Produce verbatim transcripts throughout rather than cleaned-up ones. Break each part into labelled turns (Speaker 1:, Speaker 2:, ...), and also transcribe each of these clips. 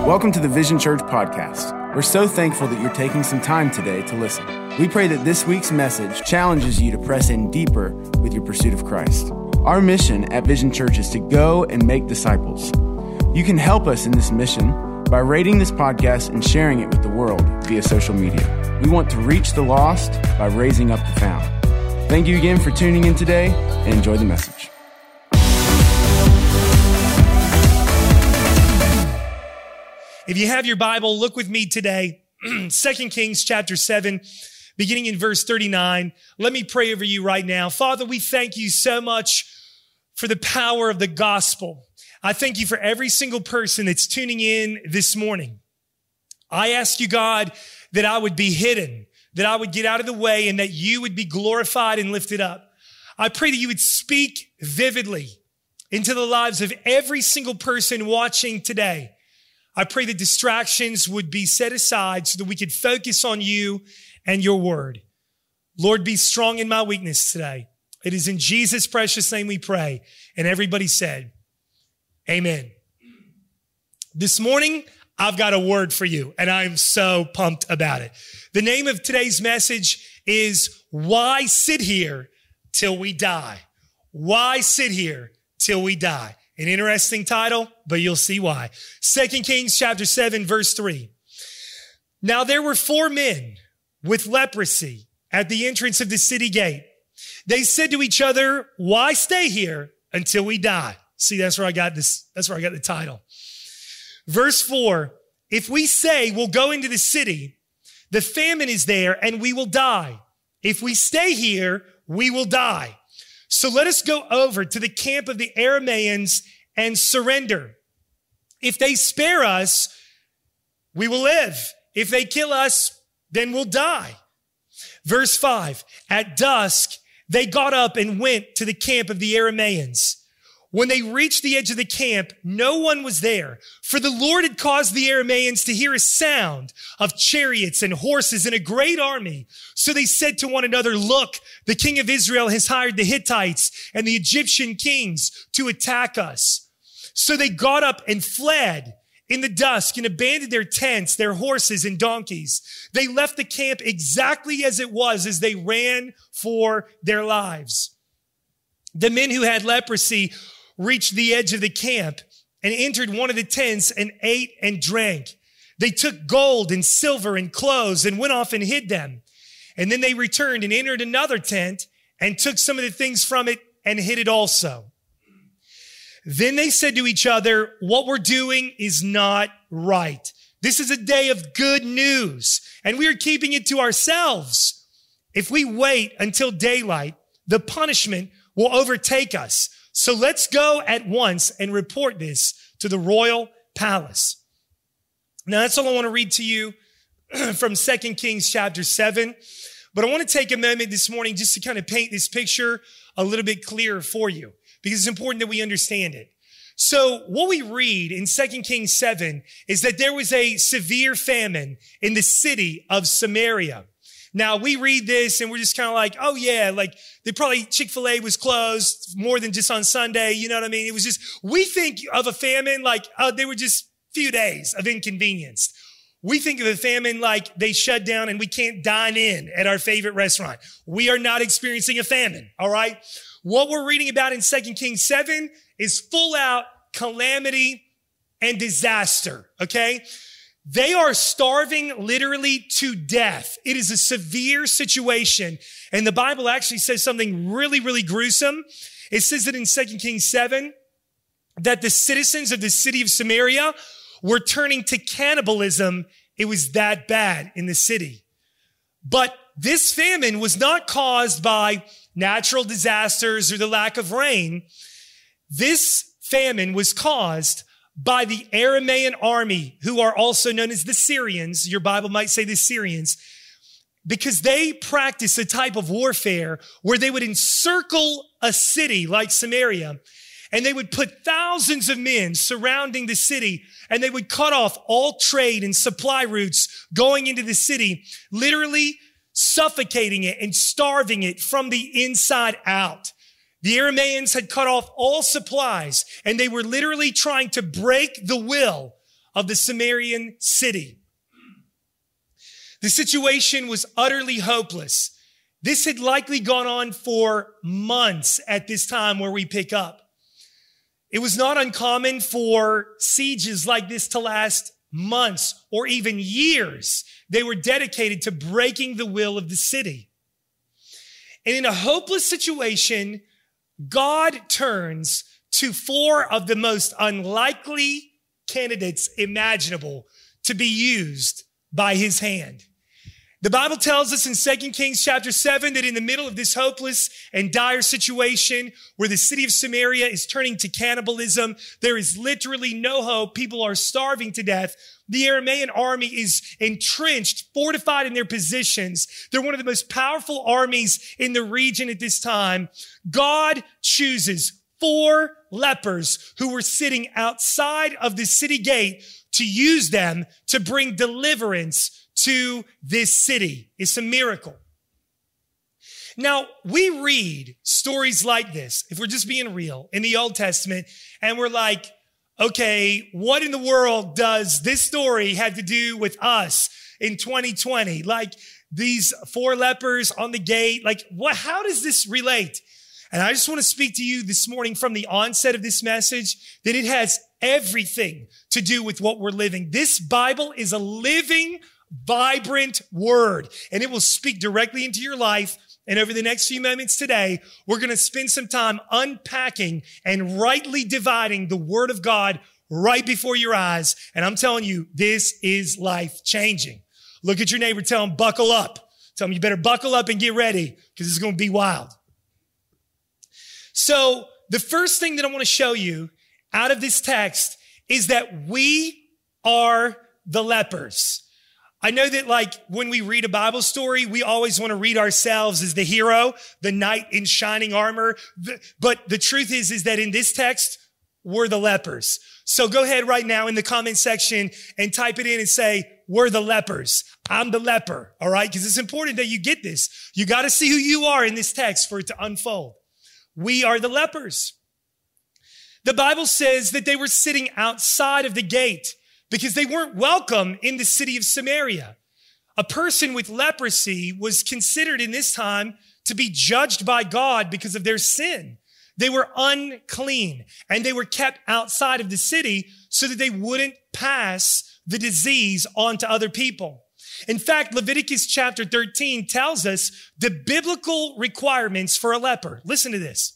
Speaker 1: Welcome to the Vision Church podcast. We're so thankful that you're taking some time today to listen. We pray that this week's message challenges you to press in deeper with your pursuit of Christ. Our mission at Vision Church is to go and make disciples. You can help us in this mission by rating this podcast and sharing it with the world via social media. We want to reach the lost by raising up the found. Thank you again for tuning in today and enjoy the message.
Speaker 2: If you have your Bible, look with me today, Second Kings chapter seven, beginning in verse thirty-nine. Let me pray over you right now. Father, we thank you so much for the power of the gospel. I thank you for every single person that's tuning in this morning. I ask you, God, that I would be hidden, that I would get out of the way, and that you would be glorified and lifted up. I pray that you would speak vividly into the lives of every single person watching today. I pray that distractions would be set aside so that we could focus on you and your word. Lord, be strong in my weakness today. It is in Jesus' precious name we pray. And everybody said, amen. This morning, I've got a word for you, and I'm so pumped about it. The name of today's message is Why Sit Here Till We Die? Why sit here till we die? An interesting title, but you'll see why. Second Kings chapter seven, verse three. Now there were four men with leprosy at the entrance of the city gate. They said to each other, why stay here until we die? See, that's where I got this. That's where I got the title. Verse four, if we say we'll go into the city, the famine is there and we will die. If we stay here, we will die. So let us go over to the camp of the Arameans and surrender. If they spare us, we will live. If they kill us, then we'll die. Verse five, at dusk, they got up and went to the camp of the Arameans. When they reached the edge of the camp, no one was there, for the Lord had caused the Arameans to hear a sound of chariots and horses and a great army. So they said to one another, look, the king of Israel has hired the Hittites and the Egyptian kings to attack us. So they got up and fled in the dusk and abandoned their tents, their horses and donkeys. They left the camp exactly as it was as they ran for their lives. The men who had leprosy reached the edge of the camp and entered one of the tents and ate and drank. They took gold and silver and clothes and went off and hid them. And then they returned and entered another tent and took some of the things from it and hid it also. Then they said to each other, what we're doing is not right. This is a day of good news, and we are keeping it to ourselves. If we wait until daylight, the punishment will overtake us. So let's go at once and report this to the royal palace. Now that's all I want to read to you from Second Kings chapter seven. But I want to take a moment this morning just to kind of paint this picture a little bit clearer for you, because it's important that we understand it. So what we read in Second Kings seven is that there was a severe famine in the city of Samaria. Now, we read this and we're just kind of like, oh yeah, like they probably Chick-fil-A was closed more than just on Sunday. You know what I mean? It was just, we think of a famine like uh, they were just few days of inconvenience. We think of a famine like they shut down and we can't dine in at our favorite restaurant. We are not experiencing a famine, all right? What we're reading about in Second Kings seven is full out calamity and disaster, okay? They are starving literally to death. It is a severe situation. And the Bible actually says something really, really gruesome. It says that in Second Kings seven, that the citizens of the city of Samaria were turning to cannibalism. It was that bad in the city. But this famine was not caused by natural disasters or the lack of rain. This famine was caused by the Aramean army, who are also known as the Syrians. Your Bible might say the Syrians, because they practice a type of warfare where they would encircle a city like Samaria, and they would put thousands of men surrounding the city, and they would cut off all trade and supply routes going into the city, literally suffocating it and starving it from the inside out. The Arameans had cut off all supplies, and they were literally trying to break the will of the Samaritan city. The situation was utterly hopeless. This had likely gone on for months at this time where we pick up. It was not uncommon for sieges like this to last months or even years. They were dedicated to breaking the will of the city. And in a hopeless situation, God turns to four of the most unlikely candidates imaginable to be used by his hand. The Bible tells us in Second Kings chapter seven that in the middle of this hopeless and dire situation where the city of Samaria is turning to cannibalism, there is literally no hope. People are starving to death. The Aramean army is entrenched, fortified in their positions. They're one of the most powerful armies in the region at this time. God chooses four lepers who were sitting outside of the city gate to use them to bring deliverance to this city. It's a miracle. Now, we read stories like this, if we're just being real, in the Old Testament, and we're like, okay, what in the world does this story have to do with us in twenty twenty? Like these four lepers on the gate, like what, how does this relate? And I just want to speak to you this morning from the onset of this message that it has everything to do with what we're living. This Bible is a living, vibrant word, and it will speak directly into your life. And over the next few moments today, we're going to spend some time unpacking and rightly dividing the word of God right before your eyes. And I'm telling you, this is life changing. Look at your neighbor, tell him, buckle up. Tell him you better buckle up and get ready because it's going to be wild. So the first thing that I want to show you out of this text is that we are the lepers. I know that like when we read a Bible story, we always want to read ourselves as the hero, the knight in shining armor. But the truth is, is that in this text, we're the lepers. So go ahead right now in the comment section and type it in and say, we're the lepers. I'm the leper. All right. Because it's important that you get this. You got to see who you are in this text for it to unfold. We are the lepers. The Bible says that they were sitting outside of the gate because they weren't welcome in the city of Samaria. A person with leprosy was considered in this time to be judged by God because of their sin. They were unclean and they were kept outside of the city so that they wouldn't pass the disease on to other people. In fact, Leviticus chapter thirteen tells us the biblical requirements for a leper. Listen to this.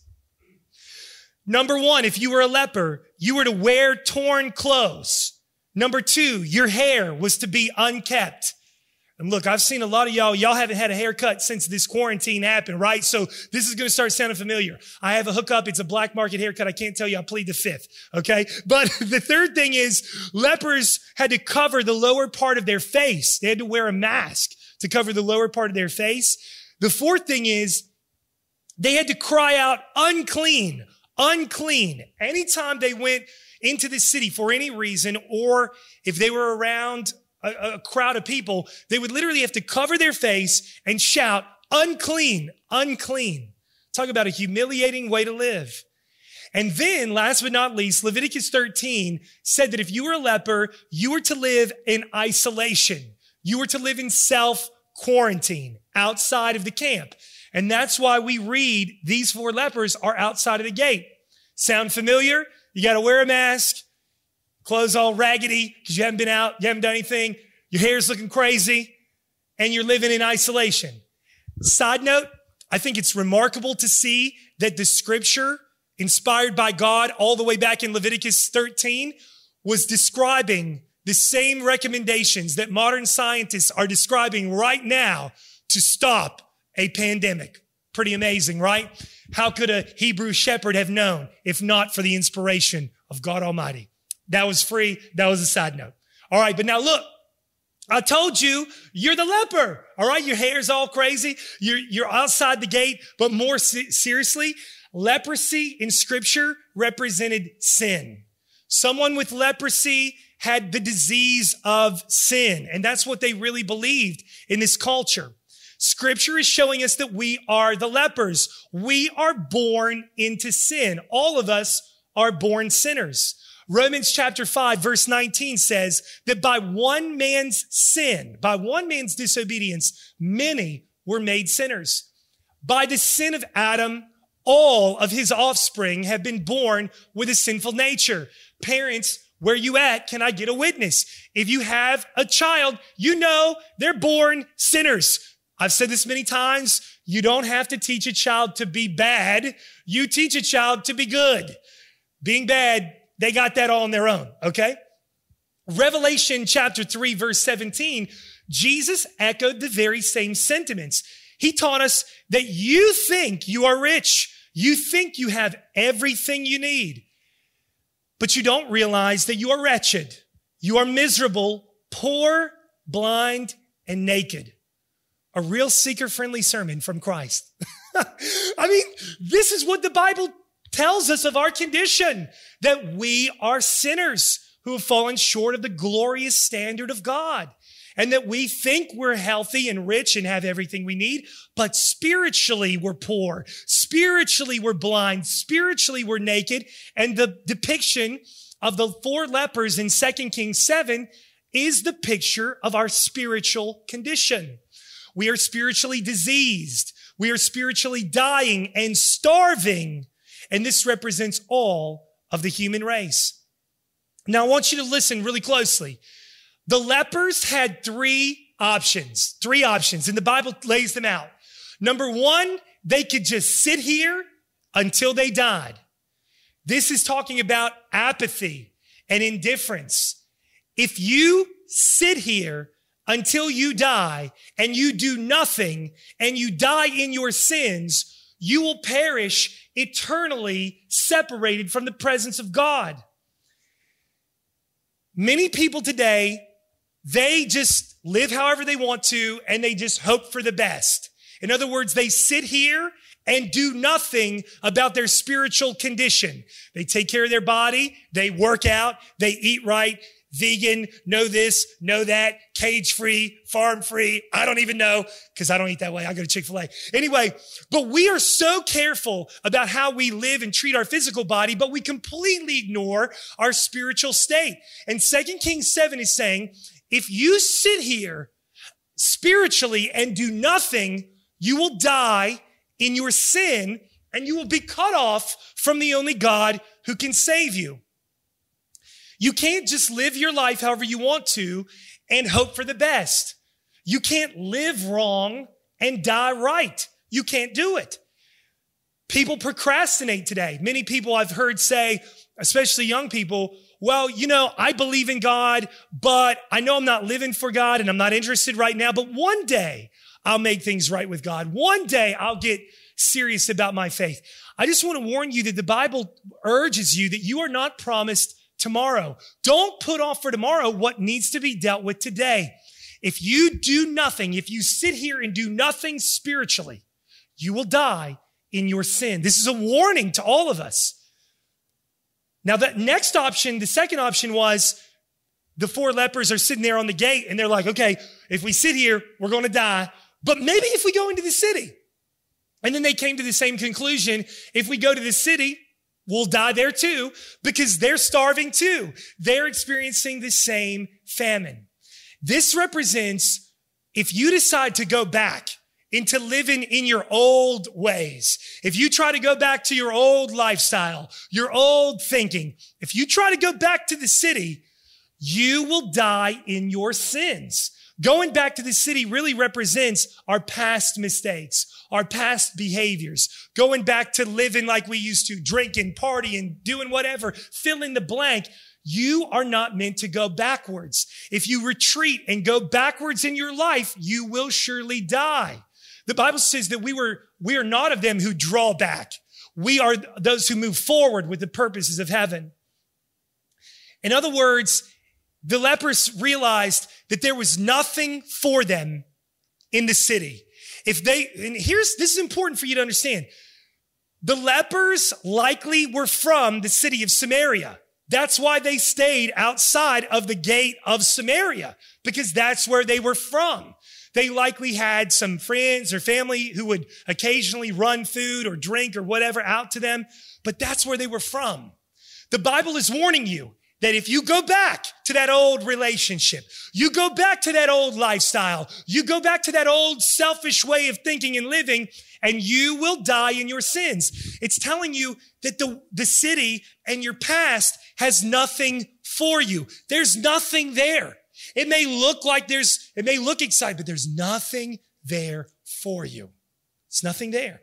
Speaker 2: Number one, if you were a leper, you were to wear torn clothes. Number two, your hair was to be unkept. And look, I've seen a lot of y'all, y'all haven't had a haircut since this quarantine happened, right? So this is going to start sounding familiar. I have a hookup. It's a black market haircut. I can't tell you. I plead the fifth. Okay. But the third thing is lepers had to cover the lower part of their face. They had to wear a mask to cover the lower part of their face. The fourth thing is they had to cry out unclean, unclean. Anytime they went into the city for any reason, or if they were around a, a crowd of people, they would literally have to cover their face and shout, unclean, unclean. Talk about a humiliating way to live. And then, last but not least, Leviticus thirteen said that if you were a leper, you were to live in isolation. You were to live in self-quarantine outside of the camp. And that's why we read these four lepers are outside of the gate. Sound familiar? You got to wear a mask, clothes all raggedy because you haven't been out, you haven't done anything. Your hair's looking crazy and you're living in isolation. Side note, I think it's remarkable to see that the scripture inspired by God all the way back in Leviticus thirteen was describing the same recommendations that modern scientists are describing right now to stop a pandemic. Pretty amazing, right? How could a Hebrew shepherd have known if not for the inspiration of God Almighty? That was free. That was a side note. All right, but now look, I told you, you're the leper. All right, your hair's all crazy. You're, you're outside the gate, but more se- seriously, leprosy in scripture represented sin. Someone with leprosy had the disease of sin, and that's what they really believed in this culture. Scripture is showing us that we are the lepers. We are born into sin. All of us are born sinners. Romans chapter five, verse nineteen says that by one man's sin, by one man's disobedience, many were made sinners. By the sin of Adam, all of his offspring have been born with a sinful nature. Parents, where you at? Can I get a witness? If you have a child, you know they're born sinners. I've said this many times. You don't have to teach a child to be bad. You teach a child to be good. Being bad, they got that all on their own, okay? Revelation chapter three, verse seventeen, Jesus echoed the very same sentiments. He taught us that you think you are rich. You think you have everything you need, but you don't realize that you are wretched. You are miserable, poor, blind, and naked. A real seeker-friendly sermon from Christ. I mean, this is what the Bible tells us of our condition, that we are sinners who have fallen short of the glorious standard of God, and that we think we're healthy and rich and have everything we need, but spiritually we're poor. Spiritually we're blind. Spiritually we're naked. And the depiction of the four lepers in Second Kings seven is the picture of our spiritual condition. We are spiritually diseased. We are spiritually dying and starving. And this represents all of the human race. Now, I want you to listen really closely. The lepers had three options, three options, and the Bible lays them out. Number one, they could just sit here until they died. This is talking about apathy and indifference. If you sit here until you die and you do nothing and you die in your sins, you will perish eternally separated from the presence of God. Many people today, they just live however they want to and they just hope for the best. In other words, they sit here and do nothing about their spiritual condition. They take care of their body, they work out, they eat right, vegan, know this, know that, cage-free, farm-free. I don't even know because I don't eat that way. I go to Chick-fil-A. Anyway, but we are so careful about how we live and treat our physical body, but we completely ignore our spiritual state. And Second Kings seven is saying, if you sit here spiritually and do nothing, you will die in your sin and you will be cut off from the only God who can save you. You can't just live your life however you want to and hope for the best. You can't live wrong and die right. You can't do it. People procrastinate today. Many people I've heard say, especially young people, well, you know, I believe in God, but I know I'm not living for God and I'm not interested right now, but one day I'll make things right with God. One day I'll get serious about my faith. I just want to warn you that the Bible urges you that you are not promised tomorrow. Don't put off for tomorrow what needs to be dealt with today. If you do nothing, if you sit here and do nothing spiritually, you will die in your sin. This is a warning to all of us. Now, that next option, the second option was the four lepers are sitting there on the gate and they're like, okay, if we sit here, we're going to die. But maybe if we go into the city. And then they came to the same conclusion. If we go to the city, we'll die there too, because they're starving too. They're experiencing the same famine. This represents if you decide to go back into living in your old ways, if you try to go back to your old lifestyle, your old thinking, if you try to go back to the city, you will die in your sins. Going back to the city really represents our past mistakes, our past behaviors, going back to living like we used to, drinking, partying, doing whatever, fill in the blank. You are not meant to go backwards. If you retreat and go backwards in your life, you will surely die. The Bible says that we were, we are not of them who draw back. We are those who move forward with the purposes of heaven. In other words, the lepers realized that there was nothing for them in the city. If they, and here's, this is important for you to understand. The lepers likely were from the city of Samaria. That's why they stayed outside of the gate of Samaria, because that's where they were from. They likely had some friends or family who would occasionally run food or drink or whatever out to them, but that's where they were from. The Bible is warning you that if you go back to that old relationship, you go back to that old lifestyle, you go back to that old selfish way of thinking and living, and you will die in your sins. It's telling you that the, the city and your past has nothing for you. There's nothing there. It may look like there's, it may look exciting, but there's nothing there for you. It's nothing there.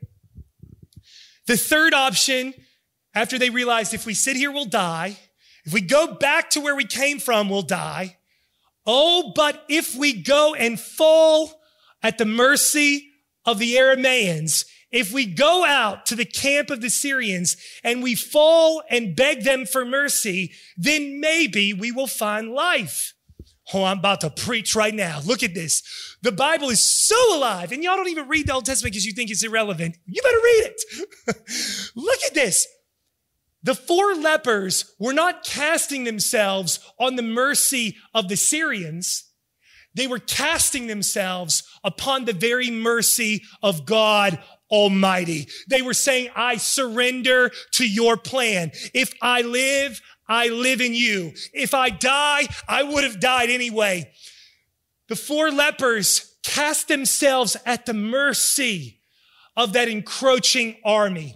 Speaker 2: The third option, after they realized if we sit here, we'll die. If we go back to where we came from, we'll die. Oh, but if we go and fall at the mercy of the Arameans, if we go out to the camp of the Syrians and we fall and beg them for mercy, then maybe we will find life. Oh, I'm about to preach right now. Look at this. The Bible is so alive, and y'all don't even read the Old Testament because you think it's irrelevant. You better read it. Look at this. The four lepers were not casting themselves on the mercy of the Syrians. They were casting themselves upon the very mercy of God Almighty. They were saying, I surrender to your plan. If I live, I live in you. If I die, I would have died anyway. The four lepers cast themselves at the mercy of that encroaching army.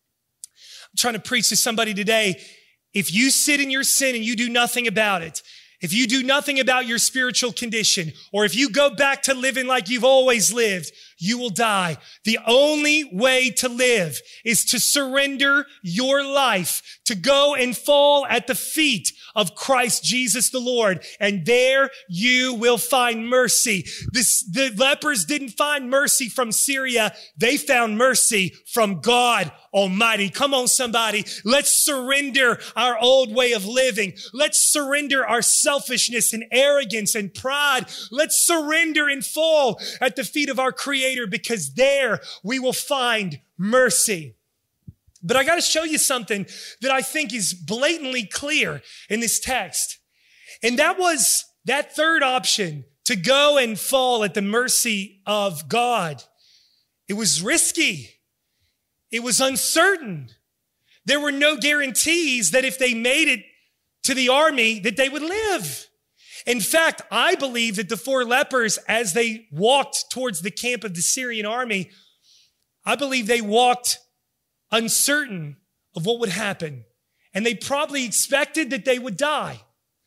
Speaker 2: I'm trying to preach to somebody today. If you sit in your sin and you do nothing about it, if you do nothing about your spiritual condition, or if you go back to living like you've always lived, you will die. The only way to live is to surrender your life, to go and fall at the feet of Christ Jesus the Lord, and there you will find mercy. This, the lepers didn't find mercy from Syria. They found mercy from God Almighty. Come on, somebody. Let's surrender our old way of living. Let's surrender our selfishness and arrogance and pride. Let's surrender and fall at the feet of our Creator, because there we will find mercy. But I got to show you something that I think is blatantly clear in this text. And that was that third option, to go and fall at the mercy of God. It was risky. It was uncertain. There were no guarantees that if they made it to the army, that they would live. In fact, I believe that the four lepers, as they walked towards the camp of the Syrian army, I believe they walked uncertain of what would happen. And they probably expected that they would die.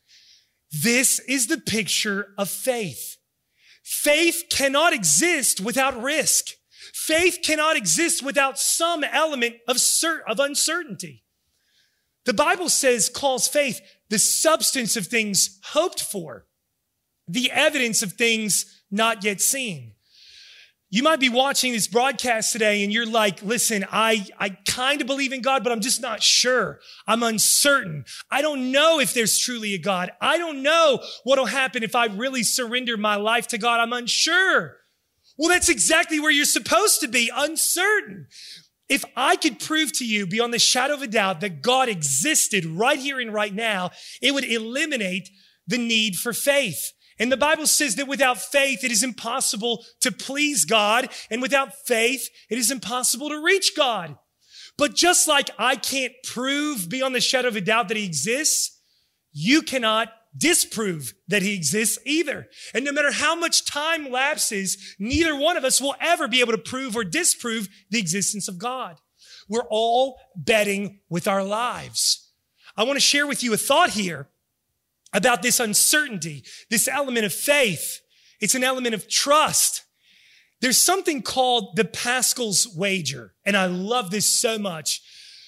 Speaker 2: This is the picture of faith. Faith cannot exist without risk. Faith cannot exist without some element of, cer- of uncertainty. The Bible says, calls faith the substance of things hoped for, the evidence of things not yet seen. You might be watching this broadcast today and you're like, listen, I, I kind of believe in God, but I'm just not sure. I'm uncertain. I don't know if there's truly a God. I don't know what will happen if I really surrender my life to God. I'm unsure. Well, that's exactly where you're supposed to be, uncertain. If I could prove to you beyond the shadow of a doubt that God existed right here and right now, it would eliminate the need for faith. And the Bible says that without faith, it is impossible to please God. And without faith, it is impossible to reach God. But just like I can't prove beyond the shadow of a doubt that he exists, you cannot disprove that he exists either. And no matter how much time lapses, neither one of us will ever be able to prove or disprove the existence of God. We're all betting with our lives. I want to share with you a thought here about this uncertainty, this element of faith. It's an element of trust. There's something called the Pascal's wager, and I love this so much.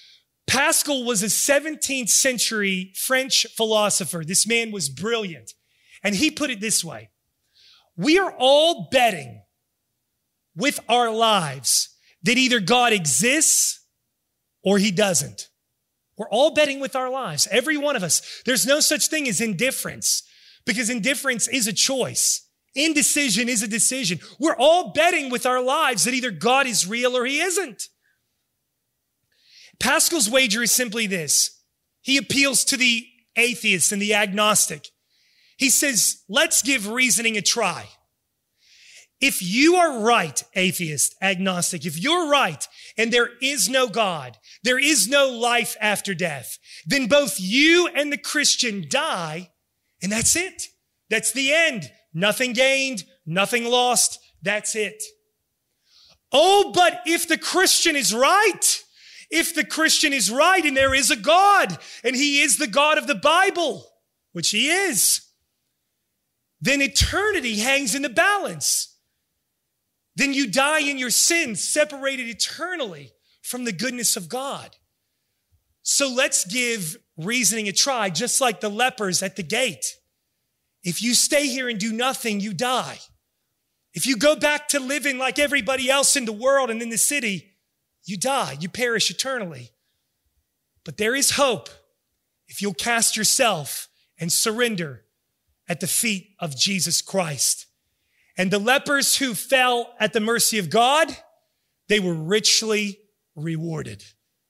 Speaker 2: Pascal was a seventeenth century French philosopher. This man was brilliant. And he put it this way: we are all betting with our lives that either God exists or he doesn't. We're all betting with our lives, every one of us. There's no such thing as indifference, because indifference is a choice. Indecision is a decision. We're all betting with our lives that either God is real or he isn't. Pascal's wager is simply this. He appeals to the atheist and the agnostic. He says, let's give reasoning a try. If you are right, atheist, agnostic, if you're right, and there is no God, there is no life after death, then both you and the Christian die, and that's it. That's the end. Nothing gained, nothing lost. That's it. Oh, but if the Christian is right, if the Christian is right and there is a God, and he is the God of the Bible, which he is, then eternity hangs in the balance. Then you die in your sins, separated eternally from the goodness of God. So let's give reasoning a try, just like the lepers at the gate. If you stay here and do nothing, you die. If you go back to living like everybody else in the world and in the city, you die. You perish eternally. But there is hope if you'll cast yourself and surrender at the feet of Jesus Christ. And the lepers who fell at the mercy of God, they were richly rewarded.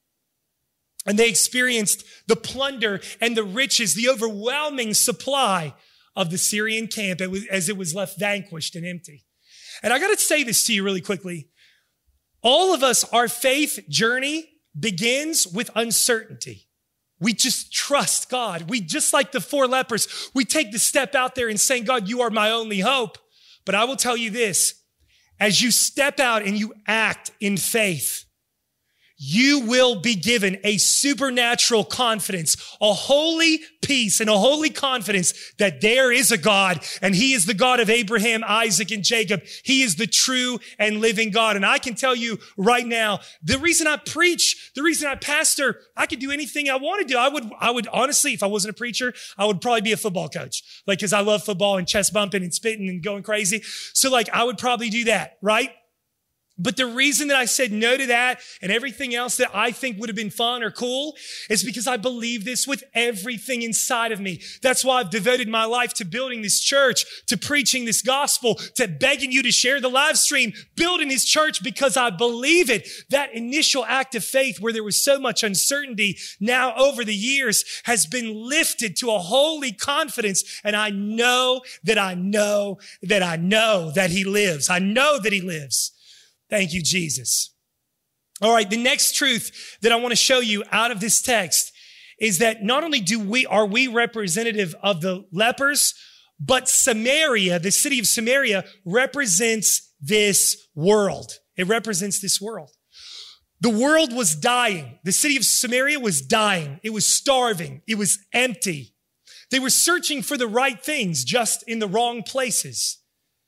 Speaker 2: And they experienced the plunder and the riches, the overwhelming supply of the Syrian camp as it was left vanquished and empty. And I got to say this to you really quickly. All of us, our faith journey begins with uncertainty. We just trust God. We, just like the four lepers, we take the step out there and saying, God, you are my only hope. But I will tell you this, as you step out and you act in faith, you will be given a supernatural confidence, a holy peace and a holy confidence that there is a God, and he is the God of Abraham, Isaac, and Jacob. He is the true and living God. And I can tell you right now, the reason I preach, the reason I pastor, I could do anything I want to do. I would, I would honestly, if I wasn't a preacher, I would probably be a football coach. Like, cause I love football and chest bumping and spitting and going crazy. So like, I would probably do that, right? But the reason that I said no to that and everything else that I think would have been fun or cool is because I believe this with everything inside of me. That's why I've devoted my life to building this church, to preaching this gospel, to begging you to share the live stream, building this church, because I believe it. That initial act of faith where there was so much uncertainty now over the years has been lifted to a holy confidence. And I know that I know that I know that he lives. I know that he lives. Thank you, Jesus. All right, the next truth that I want to show you out of this text is that not only do we are we representative of the lepers, but Samaria, the city of Samaria, represents this world. It represents this world. The world was dying. The city of Samaria was dying. It was starving. It was empty. They were searching for the right things, just in the wrong places.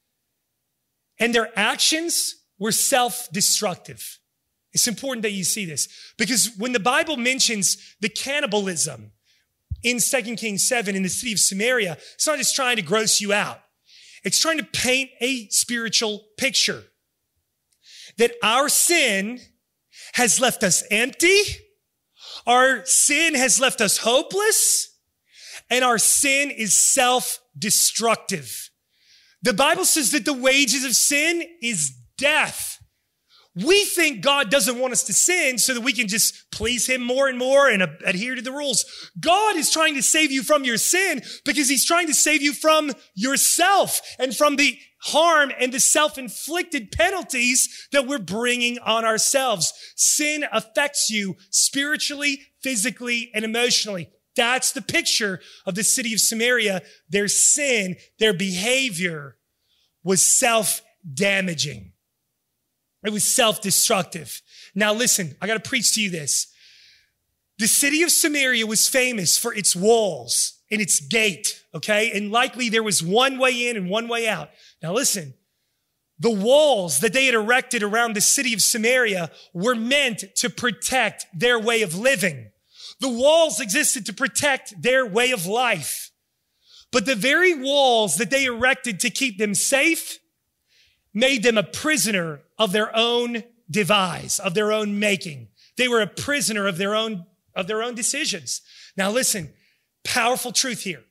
Speaker 2: And their actions were self-destructive. It's important that you see this, because when the Bible mentions the cannibalism in Second Kings seven in the city of Samaria, it's not just trying to gross you out. It's trying to paint a spiritual picture that our sin has left us empty, our sin has left us hopeless, and our sin is self-destructive. The Bible says that the wages of sin is death. We think God doesn't want us to sin so that we can just please him more and more and adhere to the rules. God is trying to save you from your sin because he's trying to save you from yourself and from the harm and the self-inflicted penalties that we're bringing on ourselves. Sin affects you spiritually, physically, and emotionally. That's the picture of the city of Samaria. Their sin, their behavior was self-damaging. It was self-destructive. Now listen, I got to preach to you this. The city of Samaria was famous for its walls and its gate, okay? And likely there was one way in and one way out. Now listen, the walls that they had erected around the city of Samaria were meant to protect their way of living. The walls existed to protect their way of life. But the very walls that they erected to keep them safe made them a prisoner of their own devise, of their own making. They were a prisoner of their own, of their own decisions. Now listen, powerful truth here.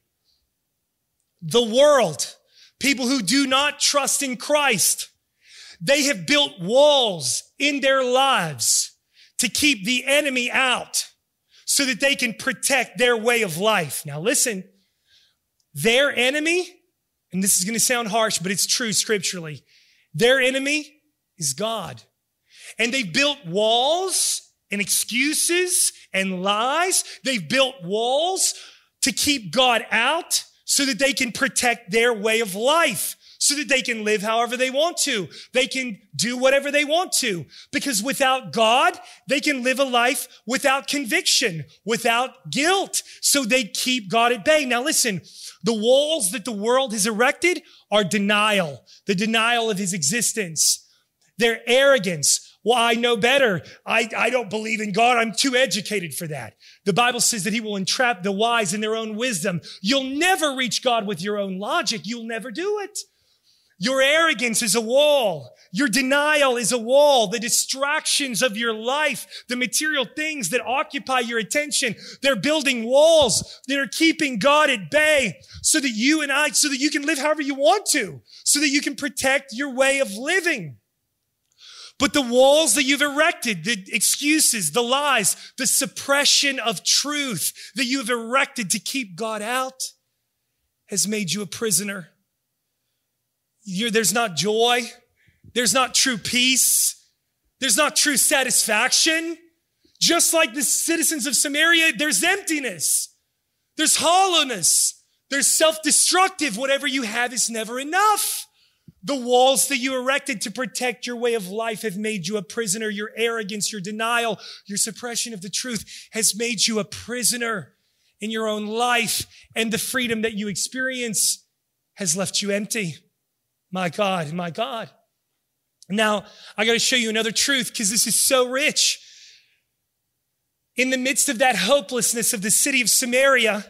Speaker 2: The world, people who do not trust in Christ, they have built walls in their lives to keep the enemy out so that they can protect their way of life. Now listen, their enemy, and this is going to sound harsh, but it's true scripturally, their enemy is God. And they've built walls and excuses and lies. They've built walls to keep God out so that they can protect their way of life, so that they can live however they want to. They can do whatever they want to, because without God, they can live a life without conviction, without guilt. So they keep God at bay. Now listen, the walls that the world has erected are denial, the denial of his existence, their arrogance. Well, I know better. I, I don't believe in God. I'm too educated for that. The Bible says that he will entrap the wise in their own wisdom. You'll never reach God with your own logic. You'll never do it. Your arrogance is a wall. Your denial is a wall. The distractions of your life, the material things that occupy your attention, they're building walls that are keeping God at bay so that you and I, so that you can live however you want to, so that you can protect your way of living. But the walls that you've erected, the excuses, the lies, the suppression of truth that you have erected to keep God out has made you a prisoner. You're, there's not joy. There's not true peace. There's not true satisfaction. Just like the citizens of Samaria, there's emptiness. There's hollowness. There's self-destructive. Whatever you have is never enough. The walls that you erected to protect your way of life have made you a prisoner. Your arrogance, your denial, your suppression of the truth has made you a prisoner in your own life. And the freedom that you experience has left you empty. My God, my God. Now, I got to show you another truth because this is so rich. In the midst of that hopelessness of the city of Samaria,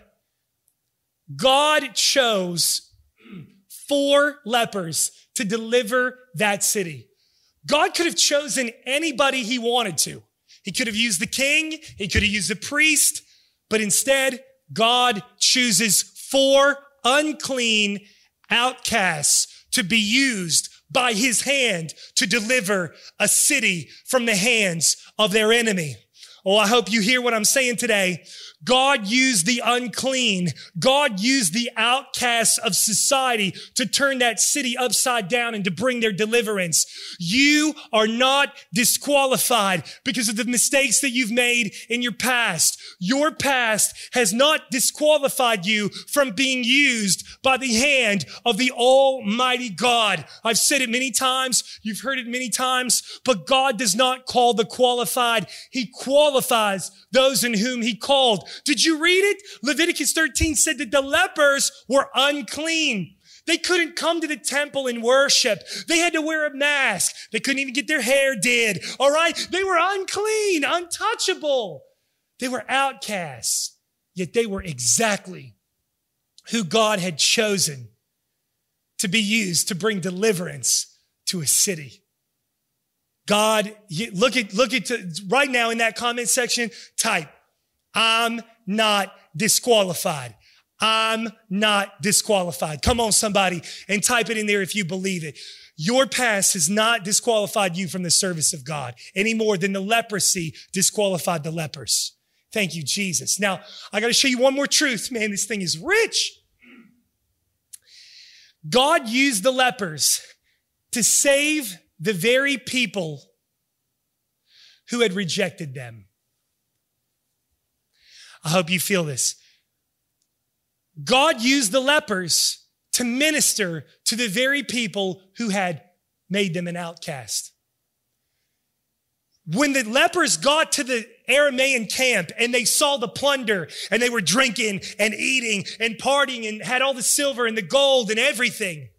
Speaker 2: God chose four lepers to deliver that city. God could have chosen anybody he wanted to. He could have used the king. He could have used the priest. But instead, God chooses four unclean outcasts to be used by his hand to deliver a city from the hands of their enemy. Oh, I hope you hear what I'm saying today. God used the unclean. God used the outcasts of society to turn that city upside down and to bring their deliverance. You are not disqualified because of the mistakes that you've made in your past. Your past has not disqualified you from being used by the hand of the Almighty God. I've said it many times. You've heard it many times, but God does not call the qualified. He qualifies those in whom he called. Did you read it? Leviticus thirteen said that the lepers were unclean. They couldn't come to the temple and worship. They had to wear a mask. They couldn't even get their hair did. All right? They were unclean, untouchable. They were outcasts. Yet they were exactly who God had chosen to be used to bring deliverance to a city. God, look at, look at, right now in that comment section, type, I'm not disqualified. I'm not disqualified. Come on, somebody, and type it in there if you believe it. Your past has not disqualified you from the service of God any more than the leprosy disqualified the lepers. Thank you, Jesus. Now, I got to show you one more truth. Man, this thing is rich. God used the lepers to save the very people who had rejected them. I hope you feel this. God used the lepers to minister to the very people who had made them an outcast. When the lepers got to the Aramaean camp and they saw the plunder and they were drinking and eating and partying and had all the silver and the gold and everything,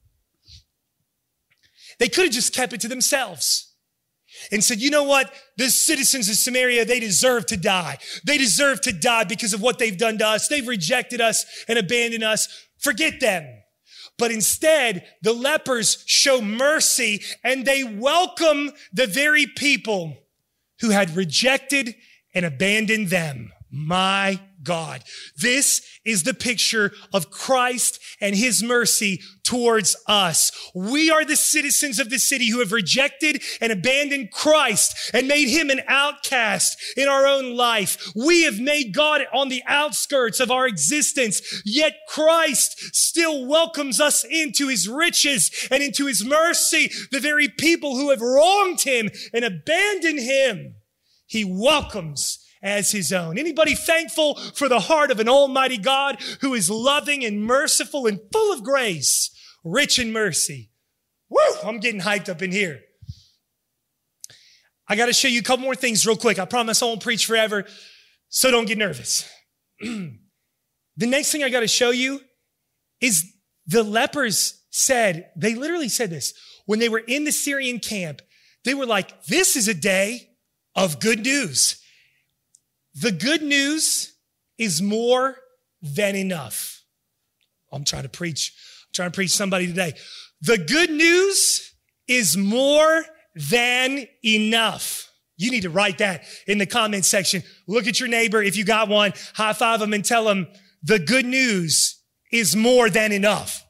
Speaker 2: they could have just kept it to themselves and said, you know what? The citizens of Samaria, they deserve to die. They deserve to die because of what they've done to us. They've rejected us and abandoned us. Forget them. But instead, the lepers show mercy and they welcome the very people who had rejected and abandoned them. My God. This is the picture of Christ and his mercy towards us. We are the citizens of the city who have rejected and abandoned Christ and made him an outcast in our own life. We have made God on the outskirts of our existence, yet Christ still welcomes us into his riches and into his mercy. The very people who have wronged him and abandoned him, he welcomes as his own. Anybody thankful for the heart of an almighty God who is loving and merciful and full of grace, rich in mercy? Woo! I'm getting hyped up in here. I got to show you a couple more things real quick. I promise I won't preach forever, so don't get nervous. The next thing I got to show you is the lepers said, they literally said this, when they were in the Syrian camp, they were like, this is a day of good news. The good news is more than enough. I'm trying to preach. I'm trying to preach somebody today. The good news is more than enough. You need to write that in the comment section. Look at your neighbor. If you got one, high five them and tell them the good news is more than enough.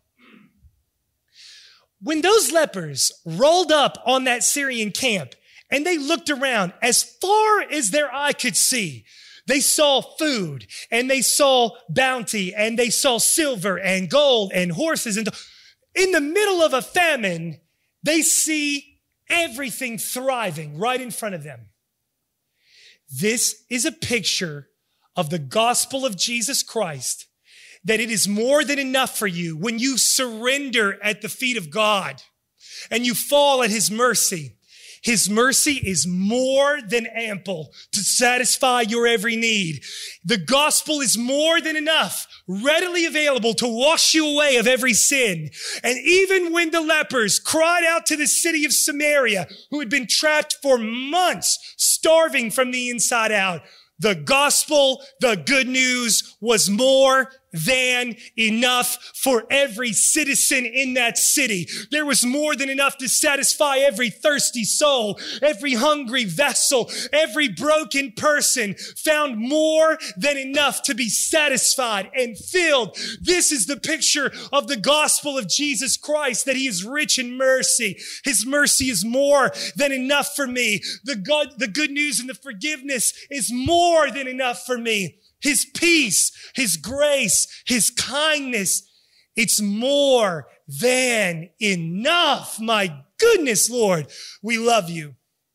Speaker 2: When those lepers rolled up on that Syrian camp and they looked around as far as their eye could see, they saw food and they saw bounty and they saw silver and gold and horses. And in the middle of a famine, they see everything thriving right in front of them. This is a picture of the gospel of Jesus Christ, that it is more than enough for you when you surrender at the feet of God and you fall at his mercy. His mercy is more than ample to satisfy your every need. The gospel is more than enough, readily available to wash you away of every sin. And even when the lepers cried out to the city of Samaria, who had been trapped for months, starving from the inside out, the gospel, the good news was more than enough for every citizen in that city. There was more than enough to satisfy every thirsty soul, every hungry vessel, every broken person found more than enough to be satisfied and filled. This is the picture of the gospel of Jesus Christ, that he is rich in mercy. His mercy is more than enough for me. The God, the good news and the forgiveness is more than enough for me. His peace, his grace, his kindness, it's more than enough. My goodness, Lord, we love you.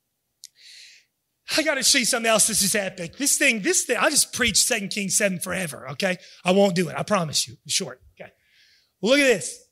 Speaker 2: I got to show you something else. This is epic. This thing, this thing, I'll just preach Second Kings seven forever, okay? I won't do it. I promise you. It's short, okay? Look at this.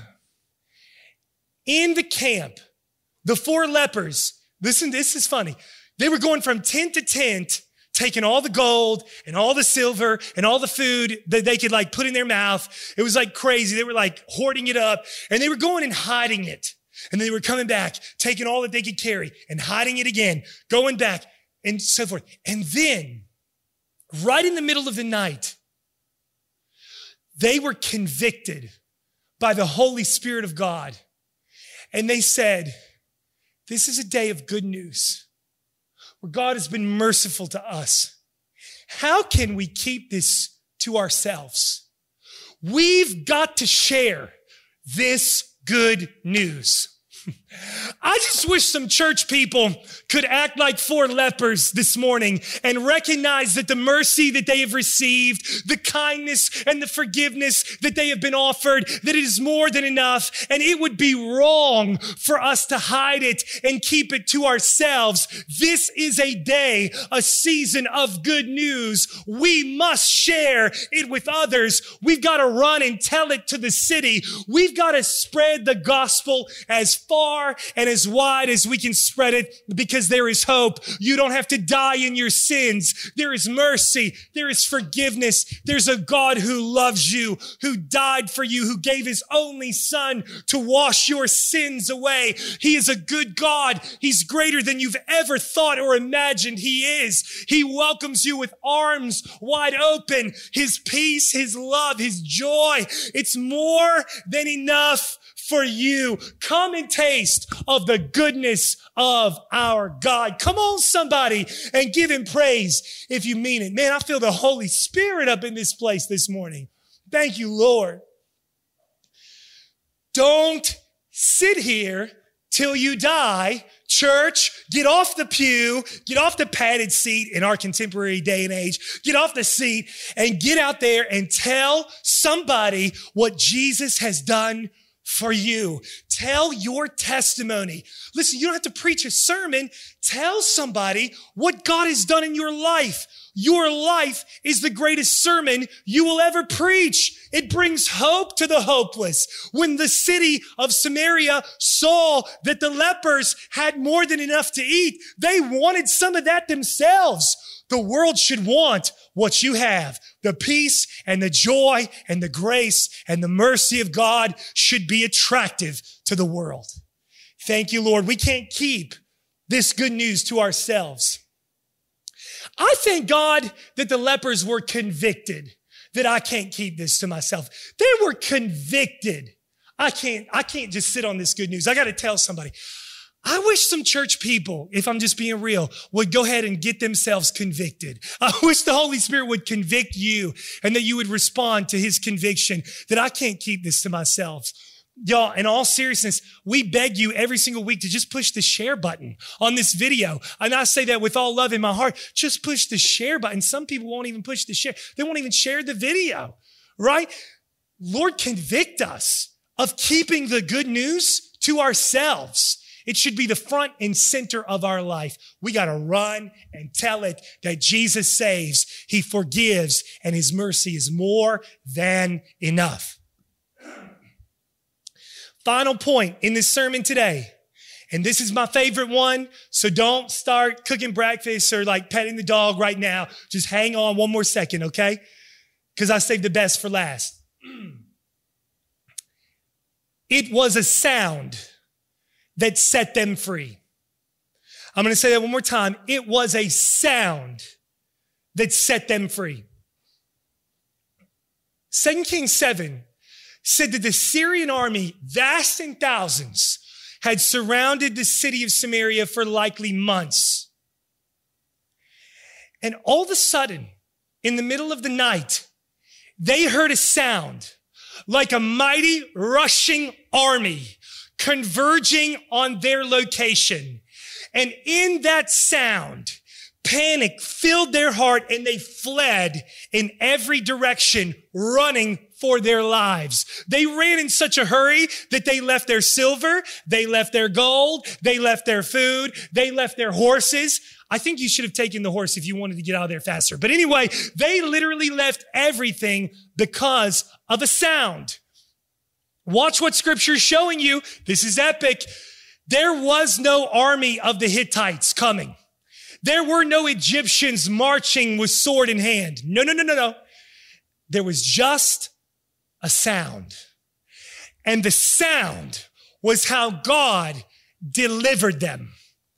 Speaker 2: In the camp, the four lepers, listen, this is funny. They were going from tent to tent, taking all the gold and all the silver and all the food that they could like put in their mouth. It was like crazy. They were like hoarding it up and they were going and hiding it. And they were coming back, taking all that they could carry and hiding it again, going back and so forth. And then right in the middle of the night, they were convicted by the Holy Spirit of God. And they said, this is a day of good news, where God has been merciful to us. How can we keep this to ourselves? We've got to share this good news. I just wish some church people could act like four lepers this morning and recognize that the mercy that they have received, the kindness and the forgiveness that they have been offered, that it is more than enough. And it would be wrong for us to hide it and keep it to ourselves. This is a day, a season of good news. We must share it with others. We've got to run and tell it to the city. We've got to spread the gospel as far and as wide as we can spread it, because there is hope. You don't have to die in your sins. There is mercy. There is forgiveness. There's a God who loves you, who died for you, who gave his only son to wash your sins away. He is a good God. He's greater than you've ever thought or imagined he is. He welcomes you with arms wide open. His peace, his love, his joy. It's more than enough for you. Come and taste of the goodness of our God. Come on, somebody, and give him praise if you mean it. Man, I feel the Holy Spirit up in this place this morning. Thank you, Lord. Don't sit here till you die. Church, get off the pew, get off the padded seat in our contemporary day and age, get off the seat and get out there and tell somebody what Jesus has done for you. Tell your testimony. Listen, you don't have to preach a sermon. Tell somebody what God has done in your life. Your life is the greatest sermon you will ever preach. It brings hope to the hopeless. When the city of Samaria saw that the lepers had more than enough to eat, they wanted some of that themselves. The world should want what you have. The peace and the joy and the grace and the mercy of God should be attractive to the world. Thank you, Lord. We can't keep this good news to ourselves. I thank God that the lepers were convicted, that I can't keep this to myself. They were convicted. I can't, I can't just sit on this good news. I got to tell somebody. I wish some church people, if I'm just being real, would go ahead and get themselves convicted. I wish the Holy Spirit would convict you and that you would respond to his conviction that I can't keep this to myself. Y'all, in all seriousness, we beg you every single week to just push the share button on this video. And I say that with all love in my heart. Just push the share button. Some people won't even push the share. They won't even share the video, right? Lord, convict us of keeping the good news to ourselves. It should be the front and center of our life. We got to run and tell it that Jesus saves, he forgives, and his mercy is more than enough. Final point in this sermon today, and this is my favorite one, so don't start cooking breakfast or like petting the dog right now. Just hang on one more second, okay? Because I saved the best for last. It was a sound that set them free. I'm going to say that one more time. It was a sound that set them free. Second Kings seven said that the Syrian army, vast in thousands, had surrounded the city of Samaria for likely months. And all of a sudden, in the middle of the night, they heard a sound like a mighty rushing army converging on their location. And in that sound, panic filled their heart and they fled in every direction, running for their lives. They ran in such a hurry that they left their silver, they left their gold, they left their food, they left their horses. I think you should have taken the horse if you wanted to get out of there faster. But anyway, they literally left everything because of a sound. Watch what scripture is showing you. This is epic. There was no army of the Hittites coming. There were no Egyptians marching with sword in hand. No, no, no, no, no. There was just a sound. And the sound was how God delivered them.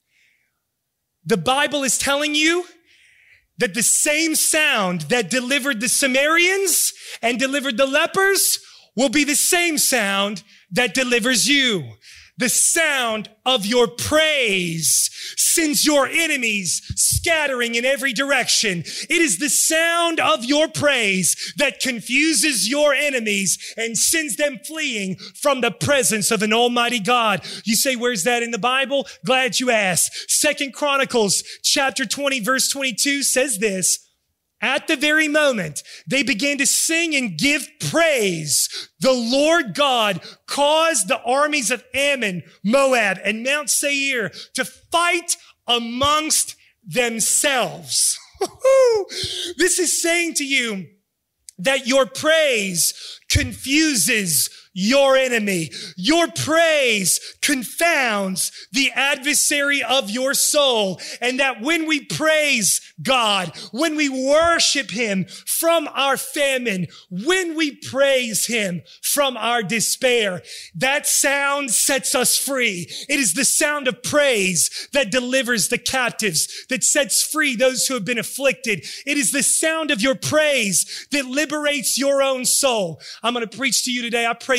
Speaker 2: The Bible is telling you that the same sound that delivered the Samaritans and delivered the lepers will be the same sound that delivers you. The sound of your praise sends your enemies scattering in every direction. It is the sound of your praise that confuses your enemies and sends them fleeing from the presence of an almighty God. You say, where's that in the Bible? Glad you asked. Second Chronicles chapter twenty, verse twenty-two says this. At the very moment they began to sing and give praise, the Lord God caused the armies of Ammon, Moab, and Mount Seir to fight amongst themselves. This is saying to you that your praise confuses your enemy. Your praise confounds the adversary of your soul. And that when we praise God, when we worship him from our famine, when we praise him from our despair, that sound sets us free. It is the sound of praise that delivers the captives, that sets free those who have been afflicted. It is the sound of your praise that liberates your own soul. I'm going to preach to you today. I pray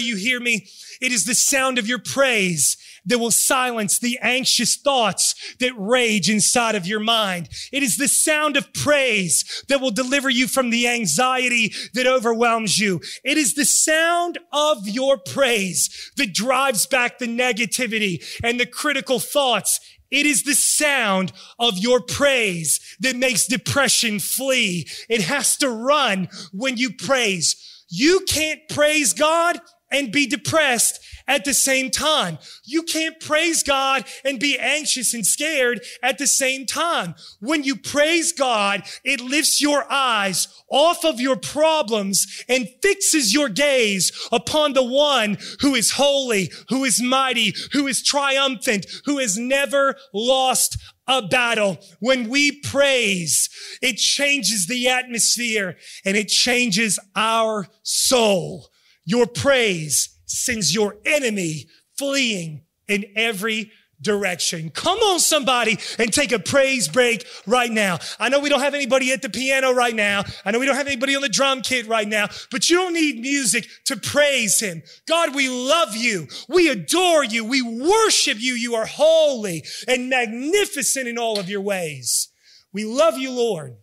Speaker 2: you hear me. It is the sound of your praise that will silence the anxious thoughts that rage inside of your mind. It is the sound of praise that will deliver you from the anxiety that overwhelms you. It is the sound of your praise that drives back the negativity and the critical thoughts. It is the sound of your praise that makes depression flee. It has to run when you praise. You can't praise God and be depressed at the same time. You can't praise God and be anxious and scared at the same time. When you praise God, it lifts your eyes off of your problems and fixes your gaze upon the one who is holy, who is mighty, who is triumphant, who has never lost a battle. When we praise, it changes the atmosphere and it changes our soul. Your praise sends your enemy fleeing in every direction. Come on, somebody, and take a praise break right now. I know we don't have anybody at the piano right now. I know we don't have anybody on the drum kit right now, but you don't need music to praise him. God, we love you. We adore you. We worship you. You are holy and magnificent in all of your ways. We love you, Lord.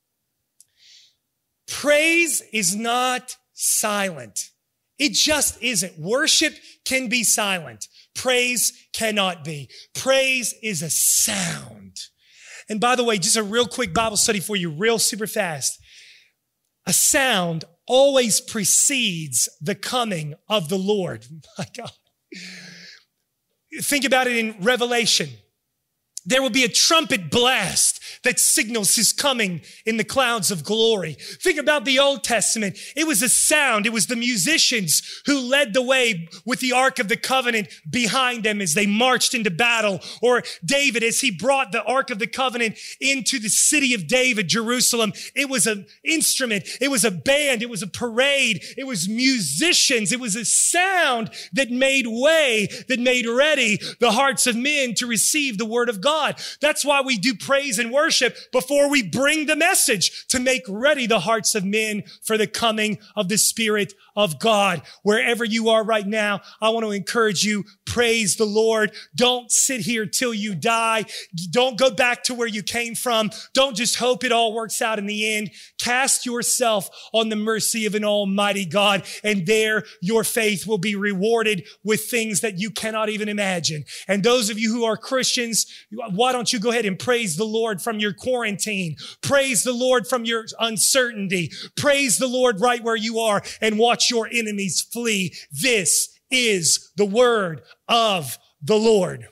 Speaker 2: Praise is not silent. It just isn't. Worship can be silent. Praise cannot be. Praise is a sound. And by the way, just a real quick Bible study for you, real super fast. A sound always precedes the coming of the Lord. My God. Think about it in Revelation. There will be a trumpet blast that signals his coming in the clouds of glory. Think about the Old Testament. It was a sound. It was the musicians who led the way with the Ark of the Covenant behind them as they marched into battle. Or David as he brought the Ark of the Covenant into the city of David, Jerusalem. It was an instrument. It was a band. It was a parade. It was musicians. It was a sound that made way, that made ready the hearts of men to receive the word of God. That's why we do praise and worship before we bring the message, to make ready the hearts of men for the coming of the Spirit of God. Wherever you are right now, I want to encourage you, praise the Lord. Don't sit here till you die. Don't go back to where you came from. Don't just hope it all works out in the end. Cast yourself on the mercy of an almighty God, and there your faith will be rewarded with things that you cannot even imagine. And those of you who are Christians, why don't you go ahead and praise the Lord from your quarantine? Praise the Lord from your uncertainty. Praise the Lord right where you are and watch your enemies flee. This is the word of the Lord.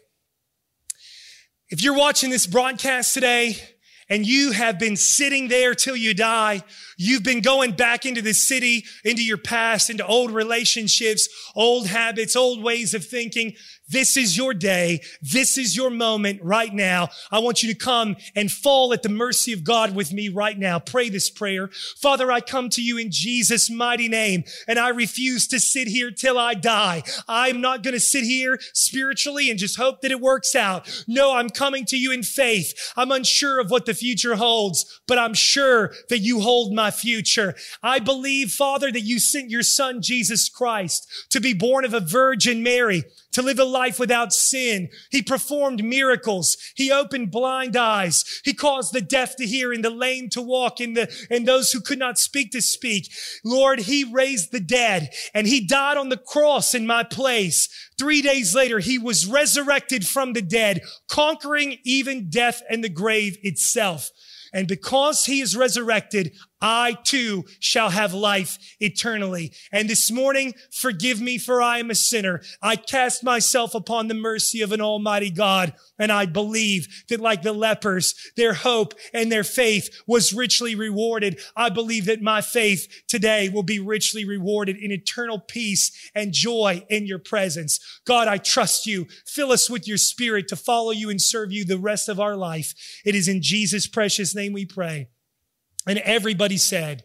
Speaker 2: If you're watching this broadcast today and you have been sitting there till you die, you've been going back into the city, into your past, into old relationships, old habits, old ways of thinking, this is your day. This is your moment right now. I want you to come and fall at the mercy of God with me right now. Pray this prayer. Father, I come to you in Jesus' mighty name, and I refuse to sit here till I die. I'm not going to sit here spiritually and just hope that it works out. No, I'm coming to you in faith. I'm unsure of what the future holds, but I'm sure that you hold my future. I believe, Father, that you sent your son, Jesus Christ, to be born of a Virgin Mary, to live a life without sin. He performed miracles. He opened blind eyes. He caused the deaf to hear and the lame to walk and the, and those who could not speak to speak. Lord, he raised the dead and he died on the cross in my place. Three days later, he was resurrected from the dead, conquering even death and the grave itself. And because he is resurrected, I too shall have life eternally. And this morning, forgive me, for I am a sinner. I cast myself upon the mercy of an almighty God. And I believe that like the lepers, their hope and their faith was richly rewarded. I believe that my faith today will be richly rewarded in eternal peace and joy in your presence. God, I trust you. Fill us with your spirit to follow you and serve you the rest of our life. It is in Jesus' precious name we pray. And everybody said,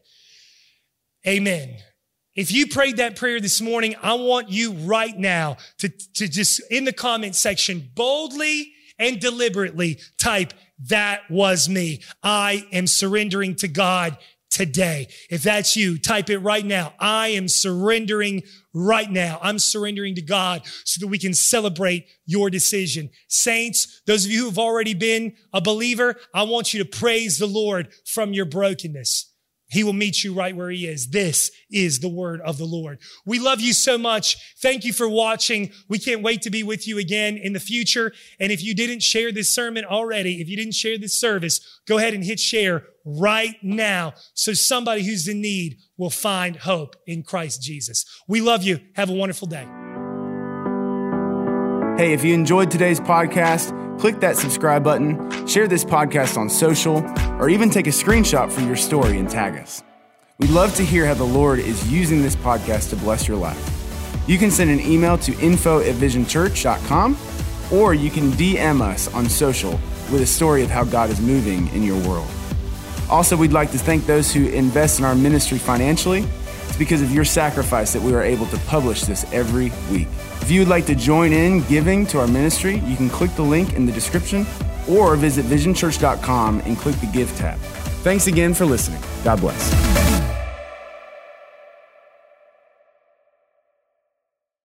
Speaker 2: amen. If you prayed that prayer this morning, I want you right now to, to just in the comment section, boldly and deliberately type, that was me. I am surrendering to God today. If that's you, type it right now. I am surrendering right now. I'm surrendering to God so that we can celebrate your decision. Saints, those of you who have already been a believer, I want you to praise the Lord from your brokenness. He will meet you right where he is. This is the word of the Lord. We love you so much. Thank you for watching. We can't wait to be with you again in the future. And if you didn't share this sermon already, if you didn't share this service, go ahead and hit share right now so somebody who's in need will find hope in Christ Jesus. We love you. Have a wonderful day.
Speaker 1: Hey, if you enjoyed today's podcast, click that subscribe button, share this podcast on social, or even take a screenshot for your story and tag us. We'd love to hear how the Lord is using this podcast to bless your life. You can send an email to info at vision church dot com, or you can D M us on social with a story of how God is moving in your world. Also, we'd like to thank those who invest in our ministry financially. It's because of your sacrifice that we are able to publish this every week. If you would like to join in giving to our ministry, you can click the link in the description or visit vision church dot com and click the Give tab. Thanks again for listening. God bless.